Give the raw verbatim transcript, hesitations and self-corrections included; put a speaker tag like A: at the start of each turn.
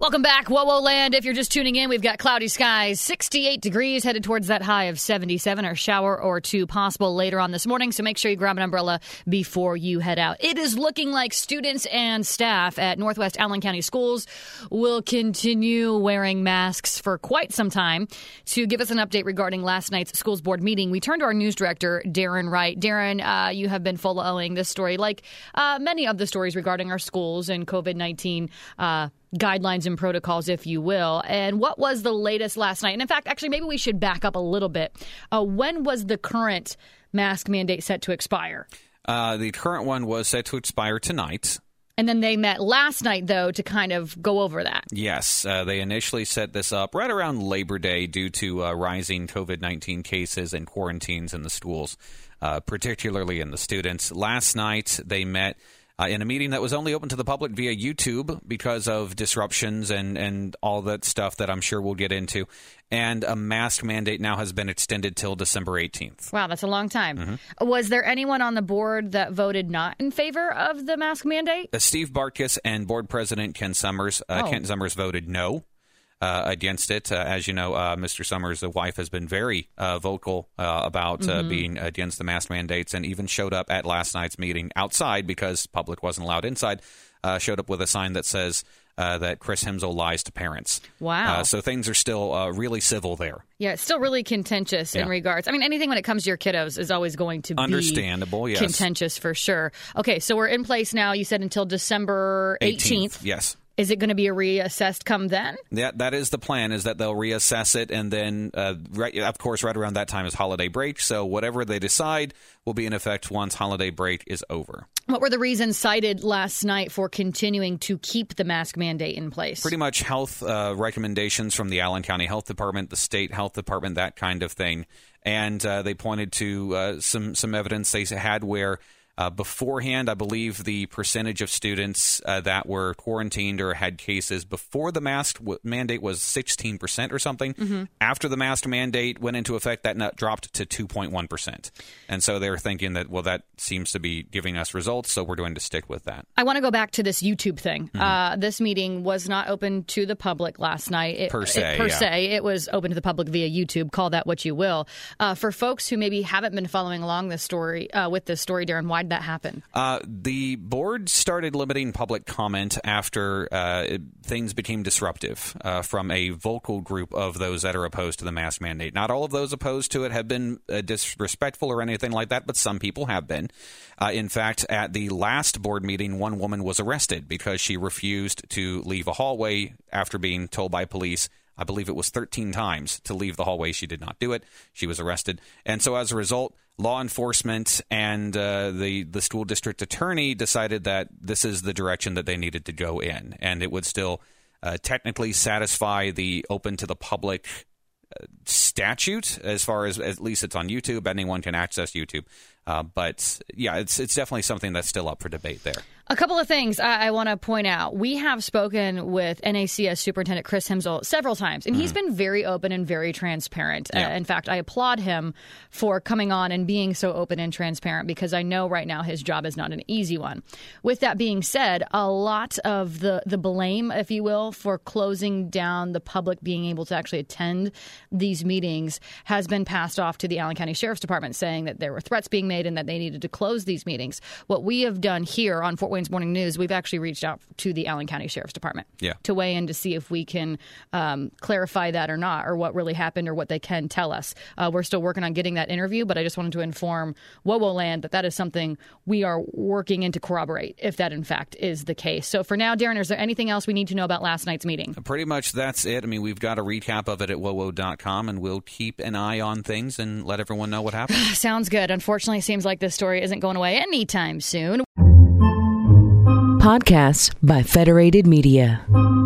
A: Welcome back, Whoa Whoa Land. If you're just tuning in, we've got cloudy skies, sixty-eight degrees, headed towards that high of seventy-seven. Or shower or two possible later on this morning, so make sure you grab an umbrella before you head out. It is looking like students and staff at Northwest Allen County Schools will continue wearing masks for quite some time. To give us an update regarding last night's schools board meeting, we turn to our news director, Darren Wright. Darren, uh, you have been following this story, like uh, many of the stories regarding our schools and COVID nineteen uh guidelines and protocols, if you will. And what was the latest last night? And in fact, actually, maybe we should back up a little bit. Uh, when was the current mask mandate set to expire?
B: Uh, the current one was set to expire tonight.
A: And then they met last night, though, to kind of go over that.
B: Yes. Uh, they initially set this up right around Labor Day due to uh, rising COVID nineteen cases and quarantines in the schools, uh, particularly in the students. Last night, they met Uh, in a meeting that was only open to the public via YouTube because of disruptions and, and all that stuff that I'm sure we'll get into. And a mask mandate now has been extended till December eighteenth.
A: Wow, that's a long time.
B: Mm-hmm.
A: Was there anyone on the board that voted not in favor of the mask mandate?
B: Uh, Steve Bartkus and board president Ken Summers. Uh,
A: oh.
B: Ken Summers voted no. Uh, against it. Uh, as you know, uh, Mister Summers' wife has been very uh, vocal uh, about uh, mm-hmm. being against the mask mandates, and even showed up at last night's meeting outside because public wasn't allowed inside, uh, showed up with a sign that says uh, that Chris Hemsel lies to parents.
A: Wow.
B: Uh, so things are still uh, really civil there.
A: Yeah, it's still really contentious
B: yeah.
A: in regards. I mean, anything when it comes to your kiddos is always going to be
B: understandable, yes.
A: contentious for sure. Okay, so we're in place now, you said, until December eighteenth.
B: eighteenth. Yes.
A: Is it going to be a reassessed come then?
B: Yeah, that is the plan, is that they'll reassess it. And then, uh, right, of course, right around that time is holiday break. So whatever they decide will be in effect once holiday break is over.
A: What were the reasons cited last night for continuing to keep the mask mandate in place?
B: Pretty much health uh, recommendations from the Allen County Health Department, the state health department, that kind of thing. And uh, they pointed to uh, some, some evidence they had where Uh, beforehand, I believe the percentage of students uh, that were quarantined or had cases before the mask w- mandate was sixteen percent or something. Mm-hmm. After the mask mandate went into effect, that nut dropped to two point one percent. And so they're thinking that, well, that seems to be giving us results, so we're going to stick with that.
A: I want to go back to this YouTube thing. Mm-hmm. Uh, this meeting was not open to the public last night. It,
B: per se,
A: it, Per
B: yeah.
A: se, it was open to the public via YouTube. Call that what you will. Uh, for folks who maybe haven't been following along this story, uh, with this story, Darren, why did that happen?
B: Uh, the board started limiting public comment after uh, it, things became disruptive uh, from a vocal group of those that are opposed to the mask mandate. Not all of those opposed to it have been uh, disrespectful or anything like that, but some people have been. Uh, in fact, at the last board meeting, one woman was arrested because she refused to leave a hallway after being told by police, I believe it was thirteen times, to leave the hallway. She did not do it. She was arrested. And so as a result, law enforcement and uh, the, the school district attorney decided that this is the direction that they needed to go in. And it would still uh, technically satisfy the open to the public uh, statute, as far as at least it's on YouTube. Anyone can access YouTube. Uh, but, yeah, it's it's definitely something that's still up for debate there.
A: A couple of things I, I want to point out. We have spoken with N A C S Superintendent Chris Hemsel several times, and mm-hmm. he's been very open and very transparent.
B: Yeah.
A: Uh, in fact, I applaud him for coming on and being so open and transparent, because I know right now his job is not an easy one. With that being said, a lot of the, the blame, if you will, for closing down the public being able to actually attend these meetings has been passed off to the Allen County Sheriff's Department, saying that there were threats being made and that they needed to close these meetings. What we have done here on Fort Wayne's Morning News, we've actually reached out to the Allen County Sheriff's Department
B: yeah.
A: to weigh in to see if we can um, clarify that or not, or what really happened, or what they can tell us. Uh, we're still working on getting that interview, but I just wanted to inform Whoa Whoa Land that that is something we are working in to corroborate, if that in fact is the case. So for now, Darren, is there anything else we need to know about last night's meeting?
B: Pretty much that's it. I mean, we've got a recap of it at whoa whoa dot com, and we'll keep an eye on things and let everyone know what happened.
A: Sounds good. Unfortunately, it seems like this story isn't going away anytime soon.
C: Podcasts by Federated Media.